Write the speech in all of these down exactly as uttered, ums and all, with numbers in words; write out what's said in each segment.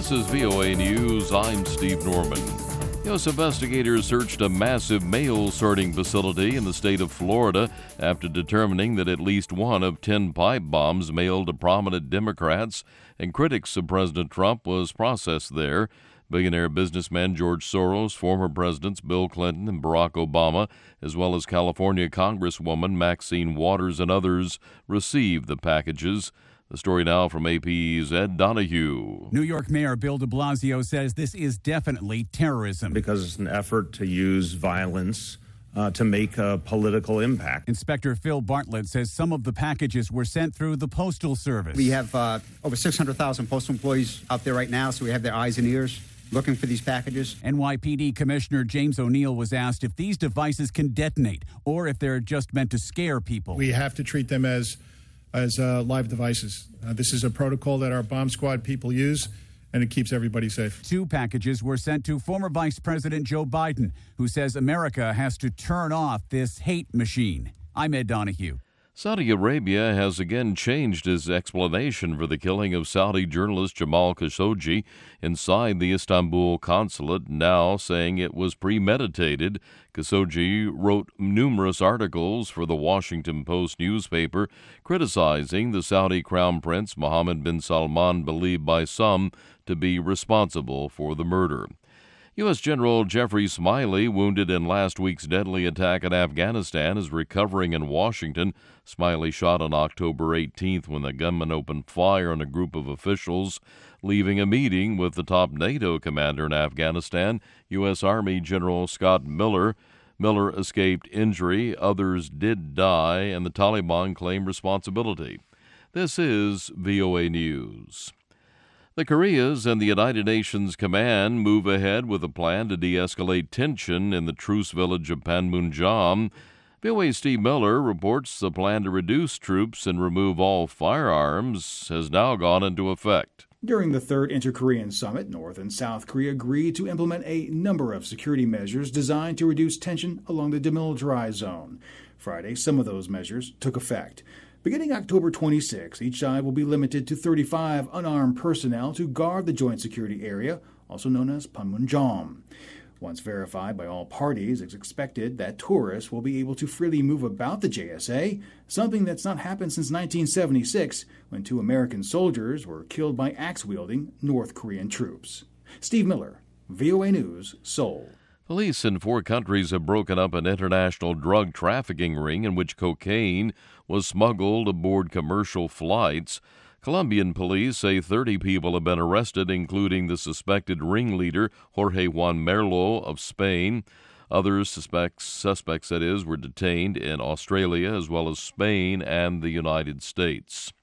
This is V O A News. I'm Steve Norman. U S investigators searched a massive mail sorting facility in the state of Florida after determining that at least one of ten pipe bombs mailed to prominent Democrats and critics of President Trump was processed there. Billionaire businessman George Soros, former presidents Bill Clinton and Barack Obama, as well as California Congresswoman Maxine Waters and others received the packages. The story now from A P's Ed Donahue. New York Mayor Bill de Blasio says this is definitely terrorism. Because it's an effort to use violence uh, to make a political impact. Inspector Phil Bartlett says some of the packages were sent through the Postal Service. We have uh, over six hundred thousand postal employees out there right now, so we have their eyes and ears looking for these packages. N Y P D Commissioner James O'Neill was asked if these devices can detonate or if they're just meant to scare people. We have to treat them as as uh, live devices. Uh, this is a protocol that our bomb squad people use, and it keeps everybody safe. Two packages were sent to former Vice President Joe Biden, who says America has to turn off this hate machine. I'm Ed Donahue. Saudi Arabia has again changed its explanation for the killing of Saudi journalist Jamal Khashoggi inside the Istanbul consulate, now saying it was premeditated. Khashoggi wrote numerous articles for the Washington Post newspaper criticizing the Saudi Crown Prince Mohammed bin Salman, believed by some to be responsible for the murder. U S. General Jeffrey Smiley, wounded in last week's deadly attack in Afghanistan, is recovering in Washington. Smiley shot on October eighteenth when the gunman opened fire on a group of officials, leaving a meeting with the top NATO commander in Afghanistan, U S. Army General Scott Miller. Miller escaped injury, others did die, and the Taliban claim responsibility. This is V O A News. The Koreas and the United Nations Command move ahead with a plan to de-escalate tension in the truce village of Panmunjom. V O A's Steve Miller reports the plan to reduce troops and remove all firearms has now gone into effect. During the third Inter-Korean Summit, North and South Korea agreed to implement a number of security measures designed to reduce tension along the demilitarized zone. Friday, some of those measures took effect. Beginning October twenty-sixth, each side will be limited to thirty-five unarmed personnel to guard the joint security area, also known as Panmunjom. Once verified by all parties, it's expected that tourists will be able to freely move about the J S A, something that's not happened since nineteen seventy-six, when two American soldiers were killed by axe-wielding North Korean troops. Steve Miller, V O A News, Seoul. Police in four countries have broken up an international drug trafficking ring in which cocaine was smuggled aboard commercial flights. Colombian police say thirty people have been arrested, including the suspected ringleader, Jorge Juan Merlo of Spain. Other suspects, suspects that is, were detained in Australia as well as Spain and the United States.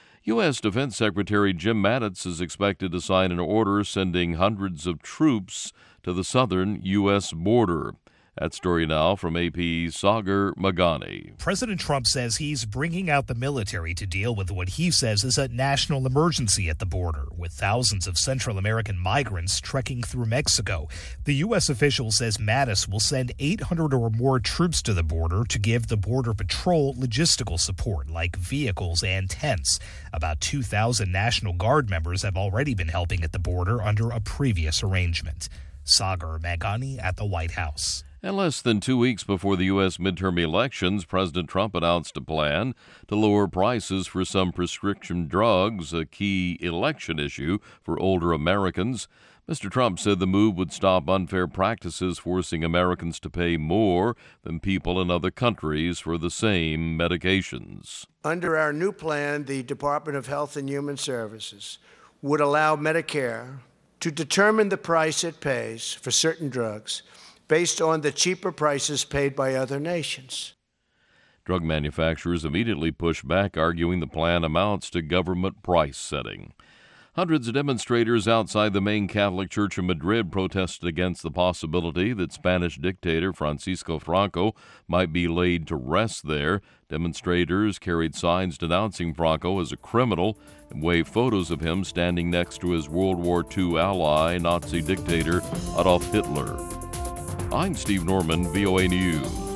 U S. Defense Secretary Jim Mattis is expected to sign an order sending hundreds of troops to the southern U S border. That story now from A P's Sagar Magani. President Trump says he's bringing out the military to deal with what he says is a national emergency at the border, with thousands of Central American migrants trekking through Mexico. The U S official says Mattis will send eight hundred or more troops to the border to give the Border Patrol logistical support, like vehicles and tents. About two thousand National Guard members have already been helping at the border under a previous arrangement. Sagar Magani at the White House. And less than two weeks before the U S midterm elections, President Trump announced a plan to lower prices for some prescription drugs, a key election issue for older Americans. Mister Trump said the move would stop unfair practices forcing Americans to pay more than people in other countries for the same medications. Under our new plan, the Department of Health and Human Services would allow Medicare to determine the price it pays for certain drugs based on the cheaper prices paid by other nations. Drug manufacturers immediately pushed back, arguing the plan amounts to government price setting. Hundreds of demonstrators outside the main Catholic Church in Madrid protested against the possibility that Spanish dictator Francisco Franco might be laid to rest there. Demonstrators carried signs denouncing Franco as a criminal and waved photos of him standing next to his World War Two ally, Nazi dictator Adolf Hitler. I'm Steve Norman, V O A News.